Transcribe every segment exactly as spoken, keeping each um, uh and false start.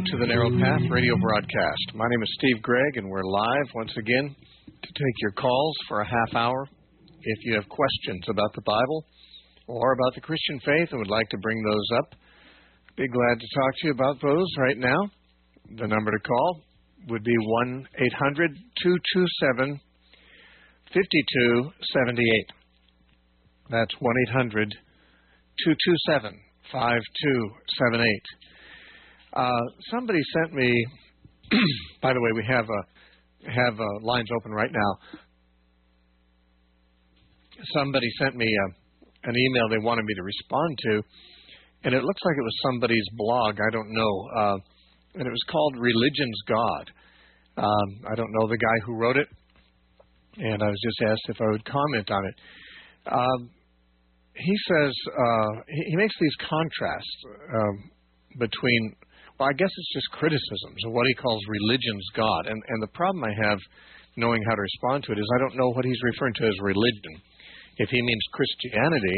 to the Narrow Path radio broadcast. My name is Steve Gregg, and we're live once again to take your calls for a half hour. If you have questions about the Bible or about the Christian faith and would like to bring those up, I'd be glad to talk to you about those right now. The number to call would be one eight hundred two two seven five two seven eight. That's one eight hundred two two seven five two seven eight. Uh, somebody sent me, by the way, we have uh, have uh, lines open right now. Somebody sent me uh, an email they wanted me to respond to, and it looks like it was somebody's blog. I don't know. Uh, and it was called Religion's God. Um, I don't know the guy who wrote it, and I was just asked if I would comment on it. Um, he says, uh, he, he makes these contrasts um, between... Well, I guess it's just criticisms of what he calls religion's God. And, and the problem I have knowing how to respond to it is I don't know what he's referring to as religion. If he means Christianity,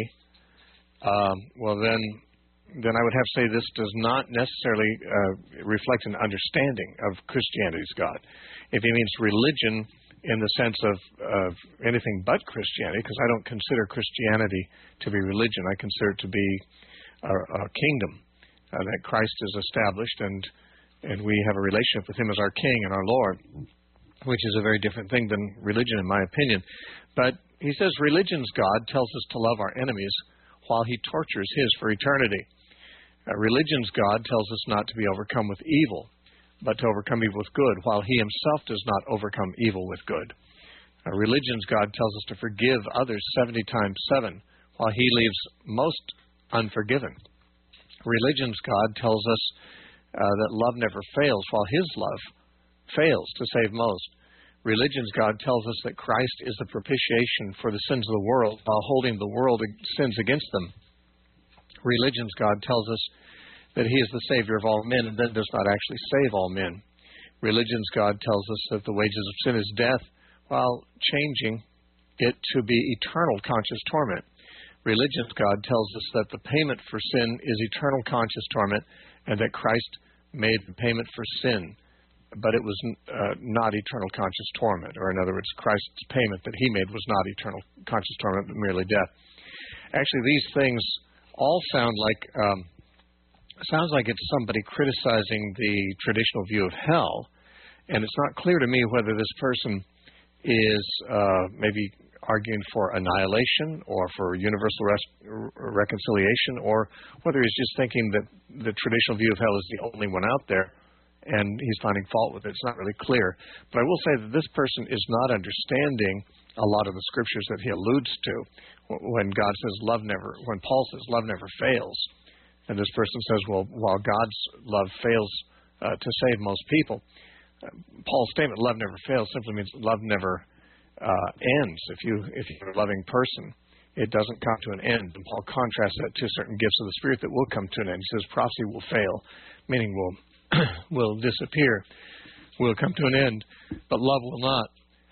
um, well, then then I would have to say this does not necessarily uh, reflect an understanding of Christianity's God. If he means religion in the sense of, of anything but Christianity, because I don't consider Christianity to be religion. I consider it to be a, a kingdom. Uh, that Christ is established, and and we have a relationship with Him as our King and our Lord, which is a very different thing than religion, in my opinion. But he says religion's God tells us to love our enemies while He tortures His for eternity. Uh, religion's God tells us not to be overcome with evil, but to overcome evil with good, while He Himself does not overcome evil with good. Uh, religion's God tells us to forgive others seventy times seven, while He leaves most unforgiven. Religion's God tells us uh, that love never fails, while His love fails to save most. Religion's God tells us that Christ is the propitiation for the sins of the world, while holding the world sins against them. Religion's God tells us that He is the Savior of all men, and then does not actually save all men. Religion's God tells us that the wages of sin is death, while changing it to be eternal conscious torment. Religion's God tells us that the payment for sin is eternal conscious torment, and that Christ made the payment for sin, but it was uh, not eternal conscious torment. Or in other words, Christ's payment that He made was not eternal conscious torment, but merely death. Actually, these things all sound like um, sounds like it's somebody criticizing the traditional view of hell, and it's not clear to me whether this person is uh, maybe arguing for annihilation or for universal res- reconciliation, or whether he's just thinking that the traditional view of hell is the only one out there and he's finding fault with it. It's not really clear. But I will say that this person is not understanding a lot of the scriptures that he alludes to when God says love never, when Paul says love never fails. And this person says, well, while God's love fails uh, to save most people, uh, Paul's statement, love never fails, simply means love never Uh, ends. If you if you're a loving person, it doesn't come to an end. And Paul contrasts that to certain gifts of the Spirit that will come to an end. He says prophecy will fail, meaning will will disappear, will come to an end, but love will not.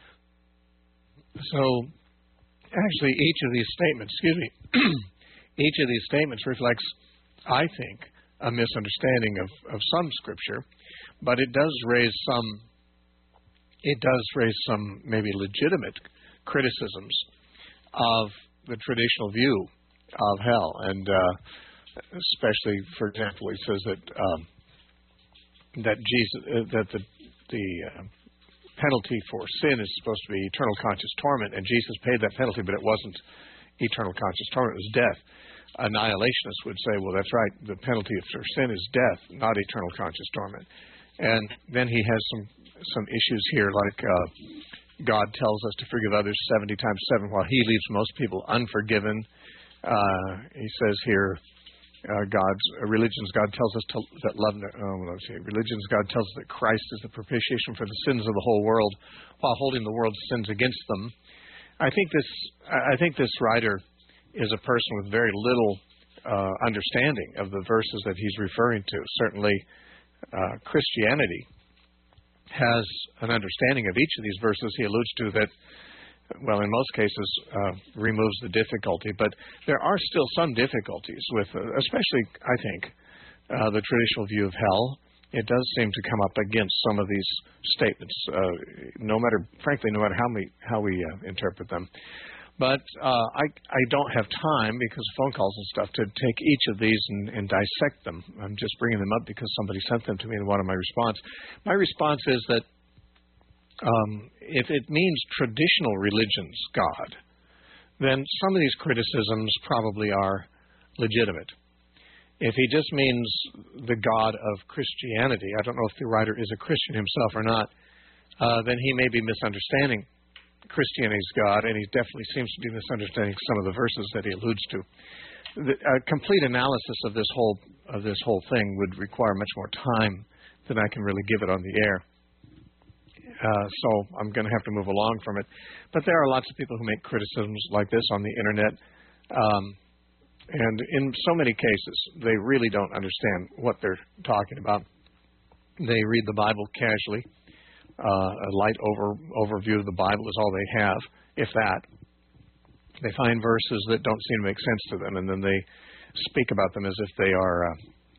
So actually, each of these statements, excuse me, each of these statements reflects, I think, a misunderstanding of, of some Scripture, but it does raise some. It does raise some maybe legitimate criticisms of the traditional view of hell, and uh, especially, for example, he says that um, that Jesus uh, that the the uh, penalty for sin is supposed to be eternal conscious torment, and Jesus paid that penalty, but it wasn't eternal conscious torment; it was death. Annihilationists would say, well, that's right, the penalty for sin is death, not eternal conscious torment. And then he has some some issues here, like uh, God tells us to forgive others seventy times seven, while He leaves most people unforgiven. Uh, he says here, uh, God's uh, religion's God tells us to that love. Oh, let's see. Religion's God tells us that Christ is the propitiation for the sins of the whole world, while holding the world's sins against them. I think this. I think this writer is a person with very little uh, understanding of the verses that he's referring to. Certainly. Uh, Christianity has an understanding of each of these verses. He alludes to that, well, in most cases, uh, removes the difficulty. But there are still some difficulties with, uh, especially, I think, uh, the traditional view of hell it does seem to come up against some of these statements, uh, no matter, frankly, no matter how we, how we uh, interpret them. But uh, I, I don't have time, because of phone calls and stuff, to take each of these and, and dissect them. I'm just bringing them up because somebody sent them to me in one of my response. My response is that um, if it means traditional religion's God, then some of these criticisms probably are legitimate. If he just means the God of Christianity, I don't know if the writer is a Christian himself or not, uh, then he may be misunderstanding Christianity's God, and he definitely seems to be misunderstanding some of the verses that he alludes to. The, a complete analysis of this whole of this whole thing would require much more time than I can really give it on the air. Uh, so I'm going to have to move along from it. But there are lots of people who make criticisms like this on the internet, um, and in so many cases, they really don't understand what they're talking about. They read the Bible casually. Uh, a light over, overview of the Bible is all they have, if that. They find verses that don't seem to make sense to them, and then they speak about them as if they are uh,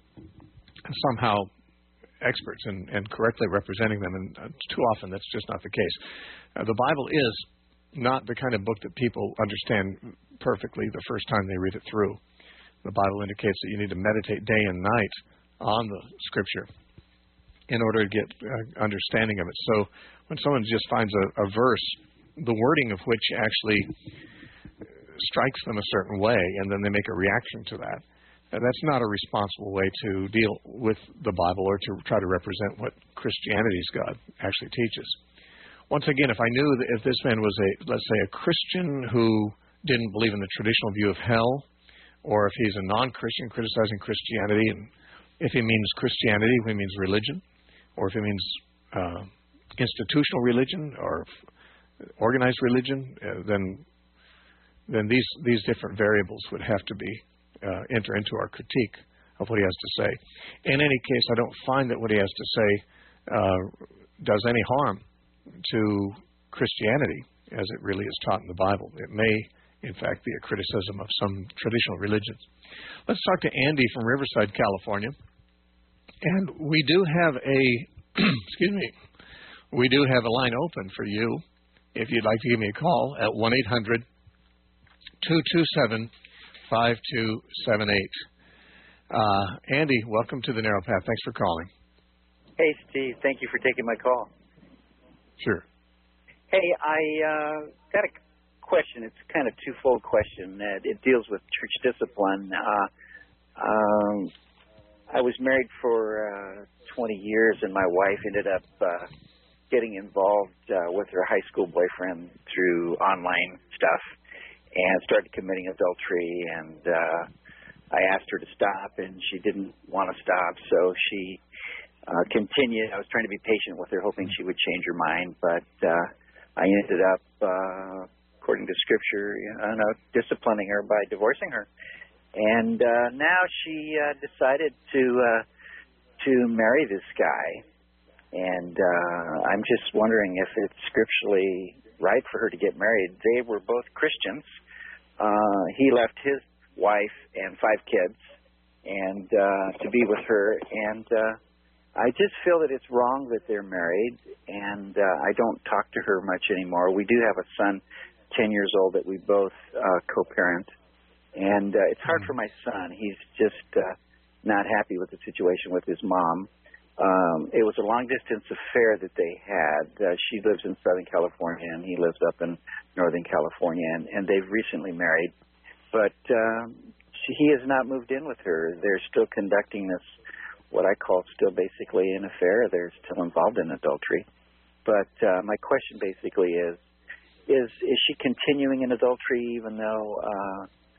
somehow experts and, and correctly representing them, and uh, too often that's just not the case. Uh, the Bible is not the kind of book that people understand perfectly the first time they read it through. The Bible indicates that you need to meditate day and night on the Scripture in order to get uh, understanding of it. So when someone just finds a, a verse, the wording of which actually strikes them a certain way, and then they make a reaction to that, uh, that's not a responsible way to deal with the Bible or to try to represent what Christianity's God actually teaches. Once again, if I knew that if this man was a, let's say, a Christian who didn't believe in the traditional view of hell, or if he's a non-Christian criticizing Christianity, and if he means Christianity, if he means religion, or if it means uh, institutional religion or organized religion, uh, then then these these different variables would have to be uh, enter into our critique of what he has to say. In any case, I don't find that what he has to say uh, does any harm to Christianity as it really is taught in the Bible. It may, in fact, be a criticism of some traditional religions. Let's talk to Andy from Riverside, California. And we do have a, excuse me, we do have a line open for you if you'd like to give me a call at one eight hundred two two seven five two seven eight. Uh, Andy, welcome to the Narrow Path. Thanks for calling. Hey, Steve. Thank you for taking my call. Sure. Hey, I uh, got a question. It's kind of a twofold question. Uh, it deals with church discipline. Uh, um, I was married for uh, twenty years, and my wife ended up uh, getting involved uh, with her high school boyfriend through online stuff and started committing adultery. And uh, I asked her to stop, and she didn't want to stop, so she uh, continued. I was trying to be patient with her, hoping she would change her mind, but uh, I ended up, uh, according to Scripture, you know, disciplining her by divorcing her. And uh, now she uh, decided to uh, to marry this guy, and uh, I'm just wondering if it's scripturally right for her to get married. They were both Christians. Uh, he left his wife and five kids, and uh, to be with her. And uh, I just feel that it's wrong that they're married, and uh, I don't talk to her much anymore. We do have a son, ten years old, that we both uh, co-parent. And uh, it's hard for my son. He's just uh, not happy with the situation with his mom. Um, it was a long-distance affair that they had. Uh, she lives in Southern California, and he lives up in Northern California, and, and they've recently married. But um, she, he has not moved in with her. They're still conducting this, what I call still basically an affair. They're still involved in adultery. But uh, my question basically is, is, is she continuing in adultery even though uh,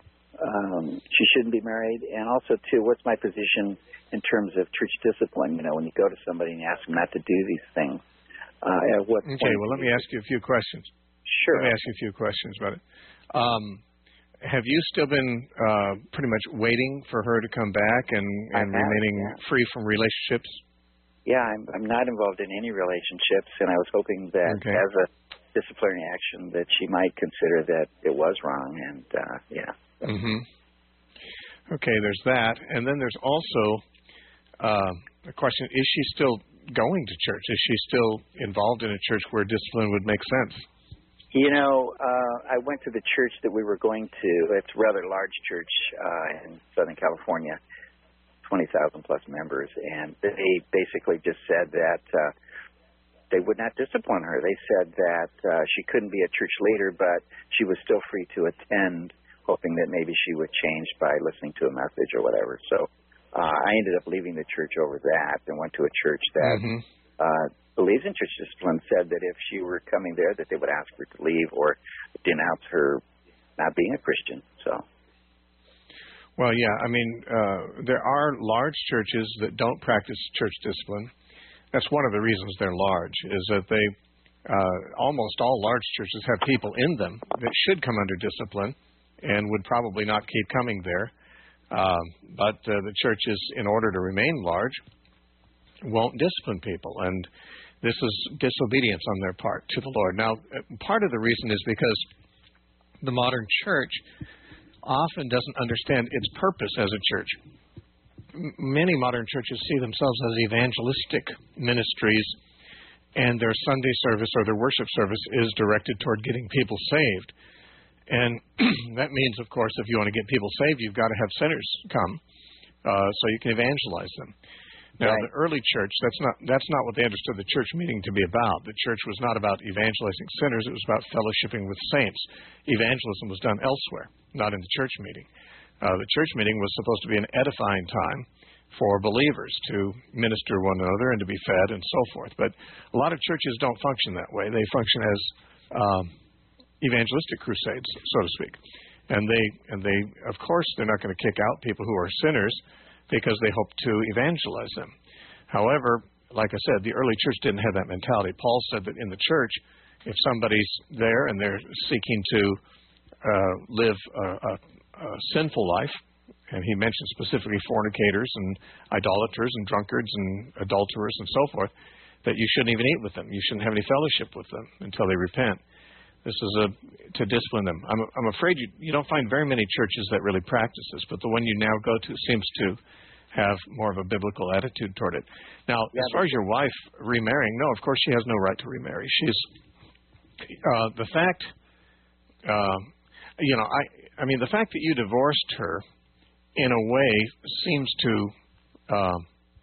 Um, she shouldn't be married? And also, too, what's my position in terms of church discipline? You know, when you go to somebody and ask them not to do these things. Uh, at what okay, point well, let me ask you a few questions. Sure. Let me ask you a few questions about it. Um, have you still been uh, pretty much waiting for her to come back and, and have, remaining yeah. free from relationships? Yeah, I'm, I'm not involved in any relationships, and I was hoping that okay. as a disciplinary action that she might consider that it was wrong, and, uh, yeah. Mm-hmm. Okay, there's that. And then there's also uh, the question, is she still going to church? Is she still involved in a church where discipline would make sense? You know, uh, I went to the church that we were going to. It's a rather large church uh, in Southern California, twenty thousand plus members, and they basically just said that uh, they would not discipline her. They said that uh, she couldn't be a church leader, but she was still free to attend, hoping that maybe she would change by listening to a message or whatever. So uh, I ended up leaving the church over that and went to a church that mm-hmm. uh, believes in church discipline, said that if she were coming there, that they would ask her to leave or denounce her not being a Christian. So. Well, yeah, I mean, uh, there are large churches that don't practice church discipline. That's one of the reasons they're large, is that they, uh, almost all large churches have people in them that should come under discipline and would probably not keep coming there. Uh, but uh, the churches, in order to remain large, won't discipline people. And this is disobedience on their part to the Lord. Now, part of the reason is because the modern church often doesn't understand its purpose as a church. Many modern churches see themselves as evangelistic ministries, and their Sunday service or their worship service is directed toward getting people saved. And that means, of course, if you want to get people saved, you've got to have sinners come uh, so you can evangelize them. Now, right. The early church, that's not that's not what they understood the church meeting to be about. The church was not about evangelizing sinners. It was about fellowshipping with saints. Evangelism was done elsewhere, not in the church meeting. Uh, the church meeting was supposed to be an edifying time for believers to minister one another and to be fed and so forth. But a lot of churches don't function that way. They function as um, evangelistic crusades, so to speak. And they, and they, of course, they're not going to kick out people who are sinners because they hope to evangelize them. However, like I said, the early church didn't have that mentality. Paul said that in the church, if somebody's there and they're seeking to uh, live a, a, a sinful life, and he mentioned specifically fornicators and idolaters and drunkards and adulterers and so forth, that you shouldn't even eat with them. You shouldn't have any fellowship with them until they repent. This is a, to discipline them. I'm, I'm afraid you, you don't find very many churches that really practice this, but the one you now go to seems to have more of a biblical attitude toward it. Now, yeah, as far as your wife remarrying, no, of course she has no right to remarry. She's, uh, the fact, uh, you know, I, I mean, the fact that you divorced her in a way seems to uh,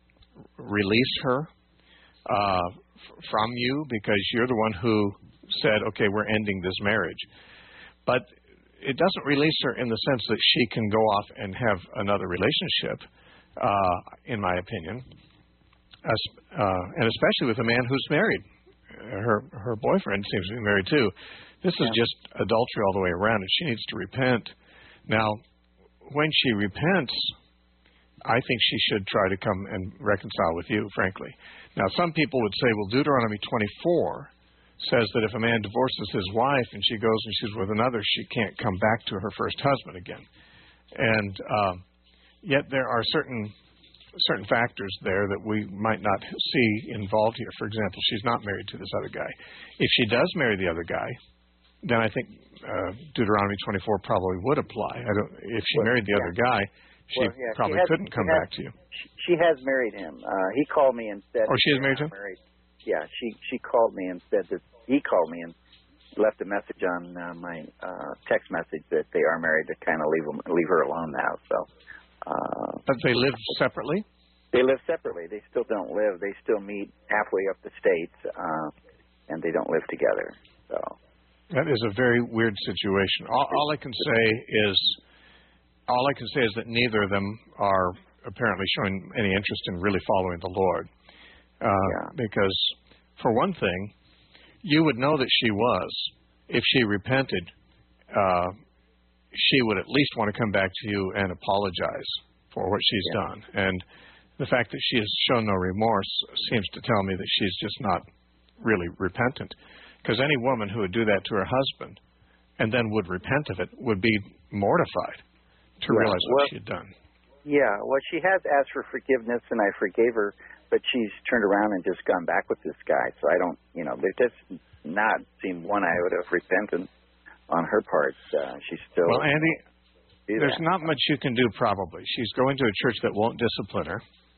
release her uh, f- from you, because you're the one who said, okay, we're ending this marriage. But it doesn't release her in the sense that she can go off and have another relationship, uh, in my opinion, As, uh, and especially with a man who's married. Her her boyfriend seems to be married too. This is yeah. just adultery all the way around, and she needs to repent. Now, when she repents, I think she should try to come and reconcile with you, frankly. Now, some people would say, well, Deuteronomy twenty-four says that if a man divorces his wife and she goes and she's with another, she can't come back to her first husband again. And uh, yet there are certain certain factors there that we might not see involved here. For example, she's not married to this other guy. If she does marry the other guy, then I think uh, Deuteronomy twenty-four probably would apply. I don't. If she well, married the yeah. other guy, she well, yeah, probably she has, couldn't come has, back to you. She, she has married him. Uh, he called me and said. Oh, she is married to him? Married. Yeah, she she called me and said that he called me and left a message on uh, my uh, text message that they are married, to kind of leave them, leave her alone now. So. Uh, but they live separately? They live separately. They still don't live. They still meet halfway up the states, uh, and they don't live together. So. That is a very weird situation. All, all I can say is, all I can say is that neither of them are apparently showing any interest in really following the Lord. Uh, yeah. Because, for one thing, you would know that she was. If she repented, uh, she would at least want to come back to you and apologize for what she's yeah. done. And the fact that she has shown no remorse seems to tell me that she's just not really repentant. Because any woman who would do that to her husband and then would repent of it would be mortified to yeah. realize what well, she had done. Yeah, well, she has asked for forgiveness, and I forgave her, but she's turned around and just gone back with this guy. So I don't, you know, there does not seem one iota of repentance on her part. Uh, she's still... Well, Andy, there's that. not much you can do, probably. She's going to a church that won't discipline her.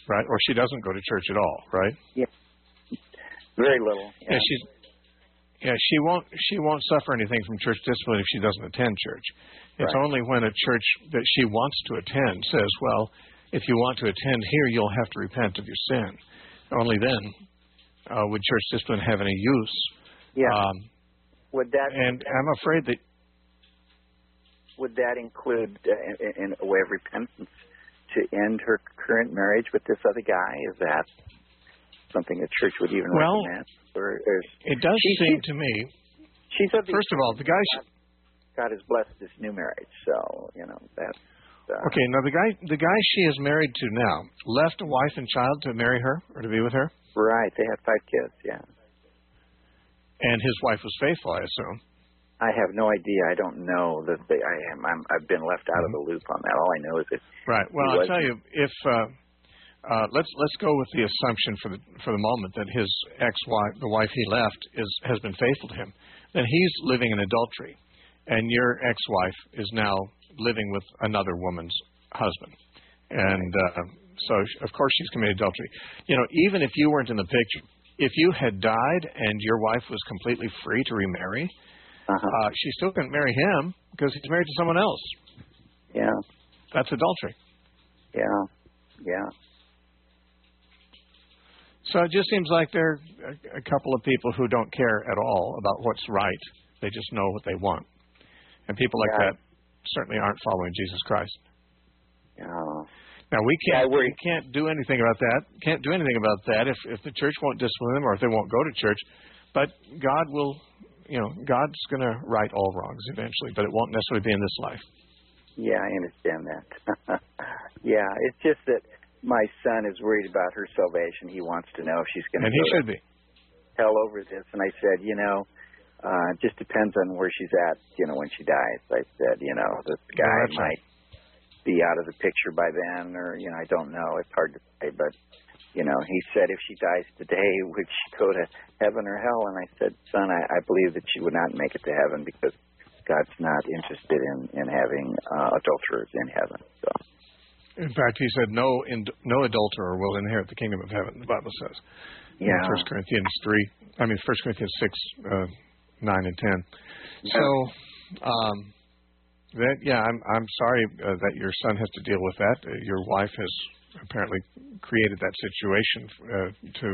right? Or she doesn't go to church at all, right? Yeah, very little. Yeah, yeah she's yeah she won't she won't suffer anything from church discipline if she doesn't attend church. It's right. only when a church that she wants to attend says, well, if you want to attend here, you'll have to repent of your sin. Only then uh, would church discipline have any use. Yeah. Um, would that and I'm afraid that would that include, uh, in, in a way of repentance, to end her current marriage with this other guy? Is that something a church would even well, recommend? Or, or it does she, seem she, to me. She's a first of all, the guy. God, God has blessed this new marriage, so you know that's. Uh, okay, now the guy, the guy she is married to now, left a wife and child to marry her or to be with her. Right, they had five kids. Yeah. And his wife was faithful, I assume. I have no idea. I don't know that they, I am. I'm, I've been left out mm-hmm. of the loop on that. All I know is that. Right. Well, I'll tell you, if uh, uh, let's let's go with the assumption for the for the moment that his ex-wife, the wife he left, is has been faithful to him, then he's living in adultery, and your ex-wife is now living with another woman's husband, and uh, so of course she's committed adultery. You know, even if you weren't in the picture, if you had died and your wife was completely free to remarry. Uh-huh. Uh, she still couldn't marry him because he's married to someone else. Yeah. That's adultery. Yeah. Yeah. So it just seems like there are a couple of people who don't care at all about what's right. They just know what they want. And people like yeah. that certainly aren't following Jesus Christ. Yeah. Now, we can't, yeah, we can't do anything about that. Can't do anything about that if, if the church won't discipline them or if they won't go to church. But God will... You know, God's going to right all wrongs eventually, but it won't necessarily be in this life. Yeah, I understand that. yeah, it's just that my son is worried about her salvation. He wants to know if she's going to And he should be. hell over this. And I said, you know, uh, it just depends on where she's at, you know, when she dies. I said, you know, this guy yeah, might right. be out of the picture by then, or, you know, I don't know. It's hard to say, but... You know, he said if she dies today, would she go to heaven or hell? And I said, son, I, I believe that she would not make it to heaven because God's not interested in, in having uh, adulterers in heaven. So. In fact, he said no in, no adulterer will inherit the kingdom of heaven, the Bible says. Yeah. In First Corinthians three, I mean First Corinthians six, uh, nine and ten. Yeah. So, um, that, yeah, I'm, I'm sorry uh, that your son has to deal with that. Uh, your wife has apparently created that situation uh, to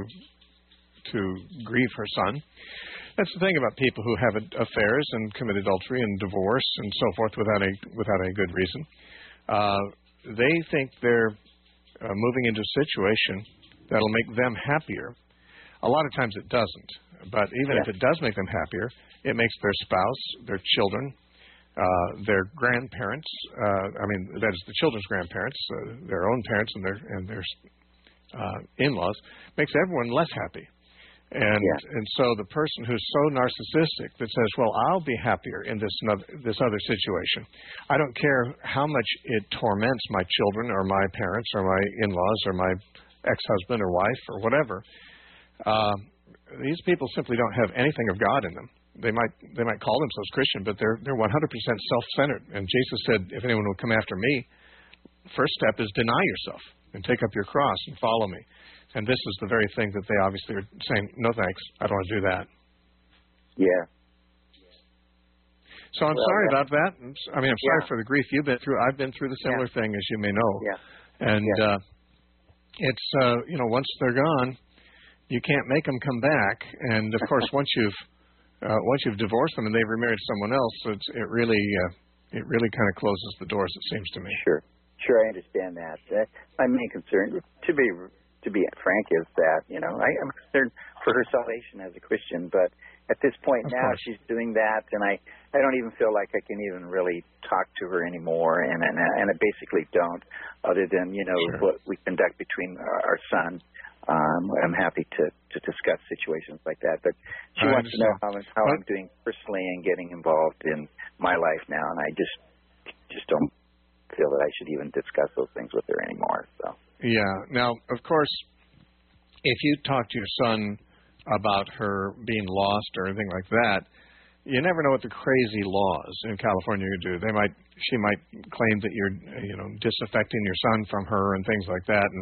to grieve her son. That's the thing about people who have affairs and commit adultery and divorce and so forth without a without a good reason. Uh, they think they're uh, moving into a situation that'll make them happier. A lot of times it doesn't. But even yeah. if it does make them happier, it makes their spouse, their children, Uh, their grandparents, uh, I mean, that is the children's grandparents, uh, their own parents and their and their uh, in-laws, makes everyone less happy. And yeah. and so the person who's so narcissistic that says, well, I'll be happier in this another, this other situation. I don't care how much it torments my children or my parents or my in-laws or my ex-husband or wife or whatever. Uh, these people simply don't have anything of God in them. They might they might call themselves Christian, but they're they're one hundred percent self-centered. And Jesus said, if anyone will come after me, first step is deny yourself and take up your cross and follow me. And this is the very thing that they obviously are saying, no thanks, I don't want to do that. Yeah. So I'm well, sorry yeah. about that. I mean, I'm sorry yeah. for the grief you've been through. I've been through the similar yeah. thing, as you may know. Yeah. And yeah. Uh, it's, uh, you know, once they're gone, you can't make them come back. And, of course, once you've Uh, once you've divorced them and they've remarried someone else, it's, it really uh, it really kind of closes the doors, it seems to me. Sure, sure, I understand that. Uh, my main concern, to be to be frank, is that you know I, I'm concerned for her salvation as a Christian. But at this point of now, course. she's doing that, and I, I don't even feel like I can even really talk to her anymore, and and, and I basically don't, other than you know sure. what we conduct between our, our son. Um, I'm happy to, to discuss situations like that, but she I wants understand. to know how, how well, I'm doing personally and getting involved in my life now, and I just just don't feel that I should even discuss those things with her anymore. So yeah. Now, of course, if you talk to your son about her being lost or anything like that, you never know what the crazy laws in California do. They might she might claim that you're you know disaffecting your son from her and things like that, and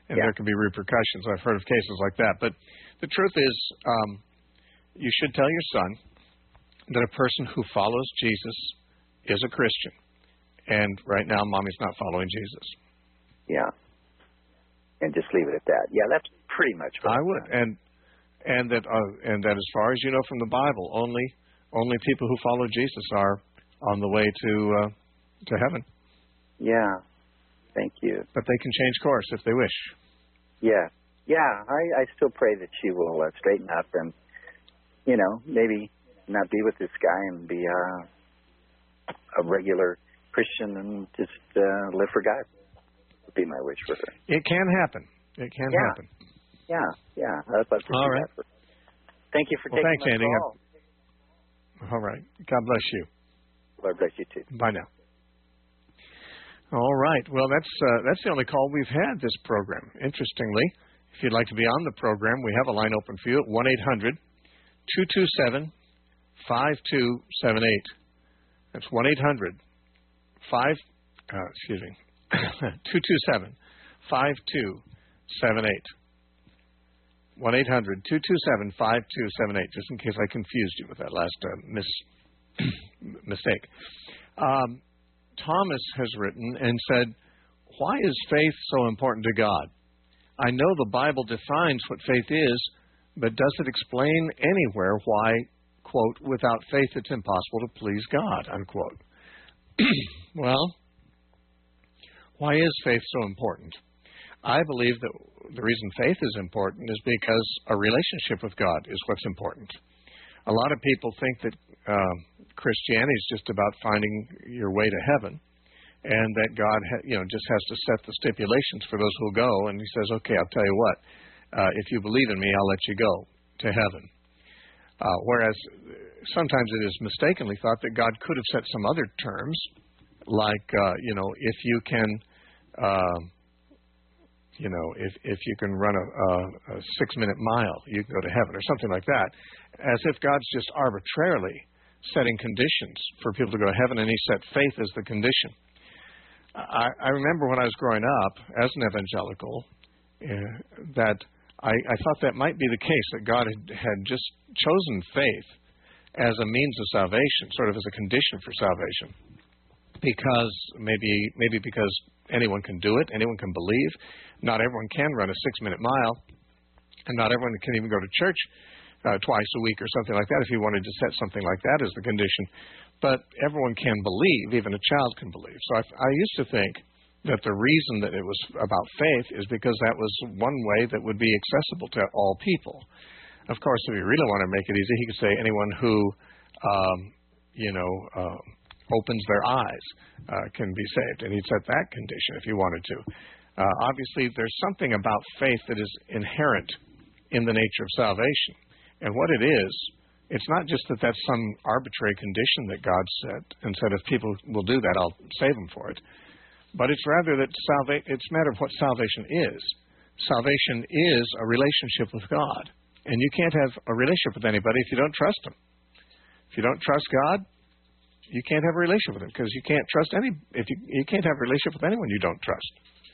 and yeah. there can be repercussions. I've heard of cases like that. But the truth is, um, you should tell your son that a person who follows Jesus is a Christian. And right now, Mommy's not following Jesus. Yeah. And just leave it at that. Yeah, that's pretty much what I would. And and that uh, and that as far as you know from the Bible, only only people who follow Jesus are on the way to uh, to heaven. Yeah. Thank you. But they can change course if they wish. Yeah. Yeah, I, I still pray that she will uh, straighten up and, you know, maybe not be with this guy and be uh, a regular Christian and just uh, live for God. Would be my wish for her. It can happen. It can yeah. happen. Yeah, yeah. I'd love to All see right. that. Thank you for well, taking thanks, my Andy. call. All right. God bless you. Lord bless you, too. Bye now. All right. Well, that's uh, that's the only call we've had this program. Interestingly, if you'd like to be on the program, we have a line open for you at one eight hundred two two seven five two seven eight. That's one eight hundred five uh, excuse me two two seven five two seven eight. one eight hundred two two seven five two seven eight. Just in case I confused you with that last uh, mis- mistake. Um, Thomas has written and said, "Why is faith so important to God? I know the Bible defines what faith is, but does it explain anywhere why, quote, without faith it's impossible to please God, unquote?" Well, why is faith so important? I believe that the reason faith is important is because a relationship with God is what's important. A lot of people think that uh, Christianity is just about finding your way to heaven, and that God, ha- you know, just has to set the stipulations for those who will go. And He says, "Okay, I'll tell you what. Uh, if you believe in me, I'll let you go to heaven." Uh, whereas sometimes it is mistakenly thought that God could have set some other terms, like, uh, you know, if you can. Uh, You know, if if you can run a, a, a six-minute mile, you can go to heaven, or something like that, as if God's just arbitrarily setting conditions for people to go to heaven, and He set faith as the condition. I, I remember when I was growing up as an evangelical uh, that I, I thought that might be the case, that God had, had just chosen faith as a means of salvation, sort of as a condition for salvation, because maybe maybe because anyone can do it, anyone can believe. Not everyone can run a six-minute mile, and not everyone can even go to church uh, twice a week or something like that if you wanted to set something like that as the condition. But everyone can believe, even a child can believe. So I, I used to think that the reason that it was about faith is because that was one way that would be accessible to all people. Of course, if you really want to make it easy, he could say anyone who, um, you know, uh, opens their eyes uh, can be saved, and he'd set that condition if he wanted to. Uh, obviously, there's something about faith that is inherent in the nature of salvation. And what it is, it's not just that that's some arbitrary condition that God set and said if people will do that, I'll save them for it. But it's rather that salva- it's a matter of what salvation is. Salvation is a relationship with God. And you can't have a relationship with anybody if you don't trust Him. If you don't trust God, you can't have a relationship with Him, because you can't trust any. If you you can't have a relationship with anyone you don't trust.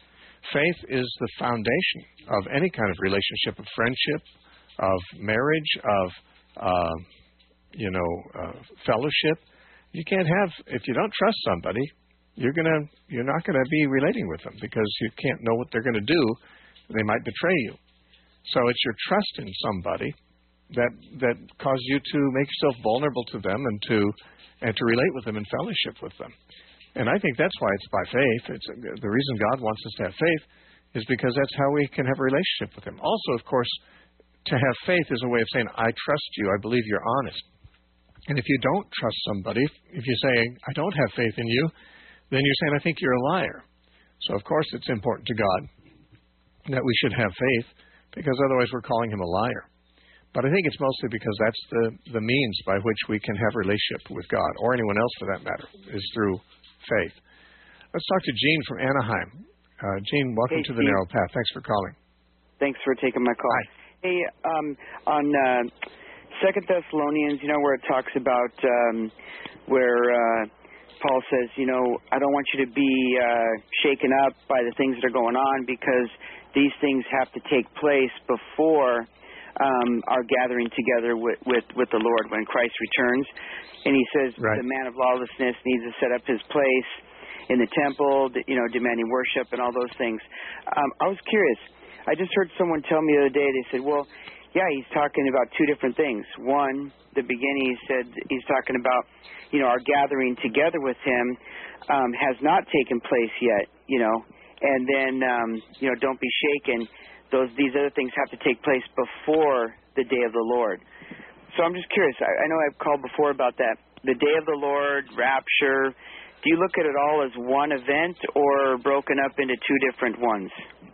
Faith is the foundation of any kind of relationship, of friendship, of marriage, of uh, you know uh, fellowship. You can't have, if you don't trust somebody, you're gonna you're not gonna be relating with them, because you can't know what they're going to do. They might betray you. So it's your trust in somebody that that causes you to make yourself vulnerable to them and to and to relate with them in fellowship with them. And I think that's why it's by faith. It's the reason God wants us to have faith is because that's how we can have a relationship with Him. Also, of course, to have faith is a way of saying, I trust you, I believe you're honest. And if you don't trust somebody, if you say, I don't have faith in you, then you're saying, I think you're a liar. So, of course, it's important to God that we should have faith, because otherwise we're calling Him a liar. But I think it's mostly because that's the, the means by which we can have a relationship with God, or anyone else for that matter, is through faith. Let's talk to Gene from Anaheim. Uh, Gene, welcome hey, to the Steve. Narrow Path. Thanks for calling. Thanks for taking my call. Hi. Hey, um, on uh, Second Thessalonians, you know, where it talks about um, where uh, Paul says, you know, I don't want you to be uh, shaken up by the things that are going on, because these things have to take place before um, our gathering together with, with, with the Lord when Christ returns. And he says right. the man of lawlessness needs to set up his place in the temple, you know, demanding worship and all those things. Um, I was curious. I just heard someone tell me the other day, they said, well, yeah, he's talking about two different things. One, the beginning, he said he's talking about, you know, our gathering together with him um, has not taken place yet, you know, and then, um, you know, don't be shaken. Those These other things have to take place before the day of the Lord. So I'm just curious. I, I know I've called before about that. The day of the Lord, rapture, do you look at it all as one event or broken up into two different ones?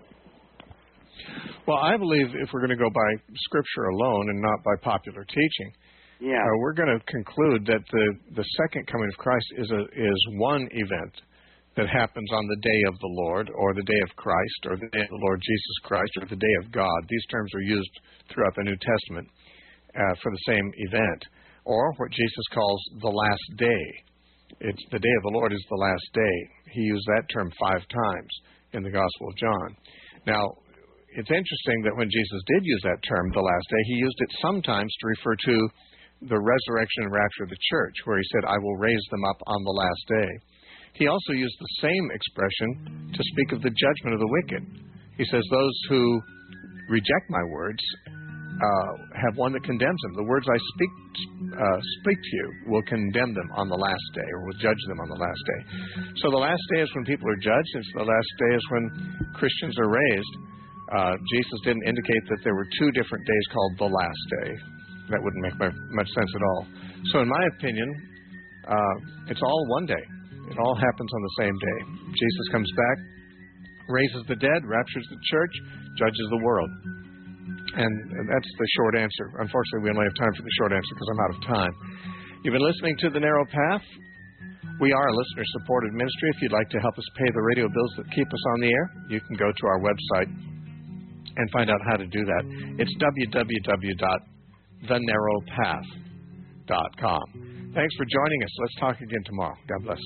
Well, I believe if we're going to go by Scripture alone and not by popular teaching, yeah, uh, we're going to conclude that the, the second coming of Christ is a, is one event that happens on the day of the Lord, or the day of Christ, or the day of the Lord Jesus Christ, or the day of God. These terms are used throughout the New Testament uh, for the same event, or what Jesus calls the last day. It's the day of the Lord is the last day. He used that term five times in the Gospel of John. Now, it's interesting that when Jesus did use that term, the last day, he used it sometimes to refer to the resurrection and rapture of the church, where he said, I will raise them up on the last day. He also used the same expression to speak of the judgment of the wicked. He says, those who reject my words uh, have one that condemns them. The words I speak uh, speak to you will condemn them on the last day, or will judge them on the last day. So the last day is when people are judged. It's the last day is when Christians are raised. Uh, Jesus didn't indicate that there were two different days called the last day. That wouldn't make much sense at all. So in my opinion, uh, it's all one day. It all happens on the same day. Jesus comes back, raises the dead, raptures the church, judges the world. And that's the short answer. Unfortunately, we only have time for the short answer because I'm out of time. You've been listening to The Narrow Path. We are a listener-supported ministry. If you'd like to help us pay the radio bills that keep us on the air, you can go to our website and find out how to do that. It's w w w dot the narrow path dot com. Thanks for joining us. Let's talk again tomorrow. God bless.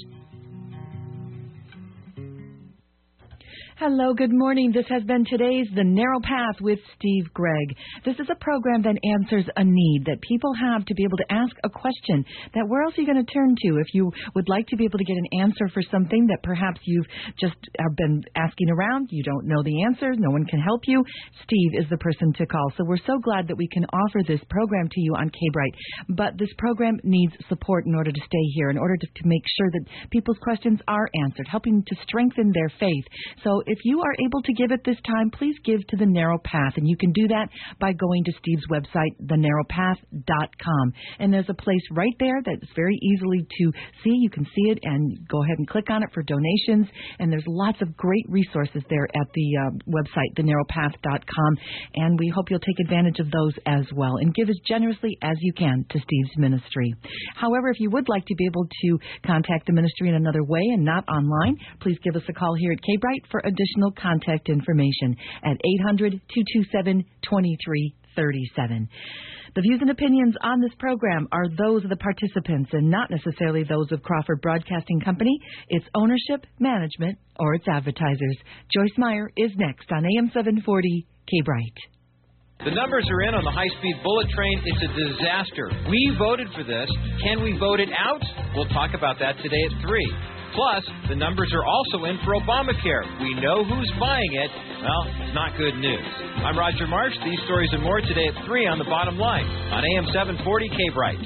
Hello, good morning. This has been today's The Narrow Path with Steve Gregg. This is a program that answers a need that people have to be able to ask a question that where else are you going to turn to if you would like to be able to get an answer for something that perhaps you've just have been asking around, you don't know the answer, no one can help you. Steve is the person to call. So we're so glad that we can offer this program to you on K-Brite. But this program needs support in order to stay here, in order to, to make sure that people's questions are answered, helping to strengthen their faith. So if you are able to give at this time, please give to The Narrow Path. And you can do that by going to Steve's website, the narrow path dot com. And there's a place right there that's very easily to see. You can see it and go ahead and click on it for donations. And there's lots of great resources there at the uh, website, the narrow path dot com. And we hope you'll take advantage of those as well and give as generously as you can to Steve's ministry. However, if you would like to be able to contact the ministry in another way and not online, please give us a call here at K-Brite for additional contact information at eight hundred, two two seven, two three three seven. The views and opinions on this program are those of the participants and not necessarily those of Crawford Broadcasting Company, its ownership, management, or its advertisers. Joyce Meyer is next on A M seven forty K-Brite. The numbers are in on the high-speed bullet train. It's a disaster. We voted for this. Can we vote it out? We'll talk about that today at three. Plus, the numbers are also in for Obamacare. We know who's buying it. Well, it's not good news. I'm Roger Marsh. These stories and more today at three on The Bottom Line on A M seven forty K-Brite.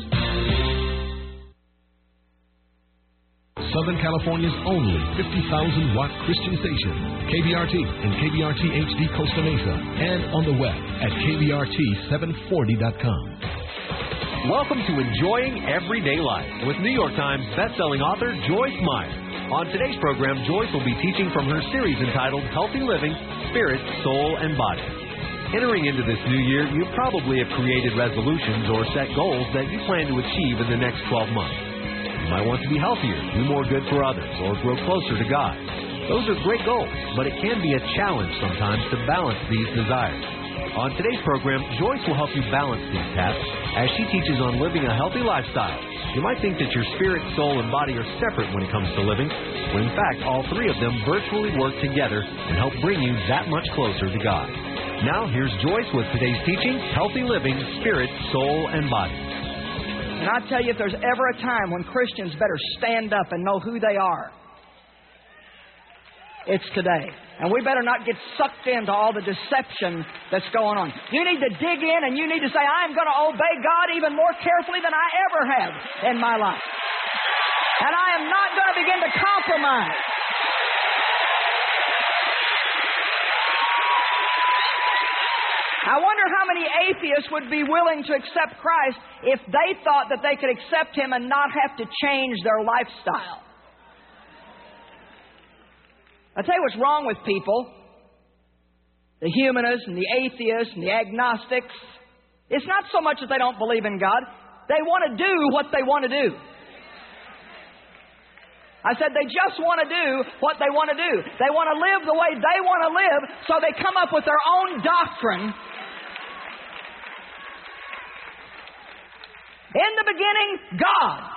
Southern California's only fifty thousand watt Christian station, K B R T and K B R T H D Costa Mesa, and on the web at K B R T seven forty dot com. Welcome to Enjoying Everyday Life with New York Times bestselling author Joyce Meyer. On today's program, Joyce will be teaching from her series entitled Healthy Living, Spirit, Soul, and Body. Entering into this new year, you probably have created resolutions or set goals that you plan to achieve in the next twelve months. You might want to be healthier, do more good for others, or grow closer to God. Those are great goals, but it can be a challenge sometimes to balance these desires. On today's program, Joyce will help you balance these tasks as she teaches on living a healthy lifestyle. You might think that your spirit, soul, and body are separate when it comes to living, when in fact all three of them virtually work together and help bring you that much closer to God. Now here's Joyce with today's teaching, Healthy Living, Spirit, Soul, and Body. And I tell you, if there's ever a time when Christians better stand up and know who they are, it's today. And we better not get sucked into all the deception that's going on. You need to dig in and you need to say, I'm going to obey God even more carefully than I ever have in my life. And I am not going to begin to compromise. I wonder how many atheists would be willing to accept Christ if they thought that they could accept Him and not have to change their lifestyle. I'll tell you what's wrong with people, the humanists and the atheists and the agnostics. It's not so much that they don't believe in God. They want to do what they want to do. I said they just want to do what they want to do. They want to live the way they want to live, so they come up with their own doctrine. In the beginning, God.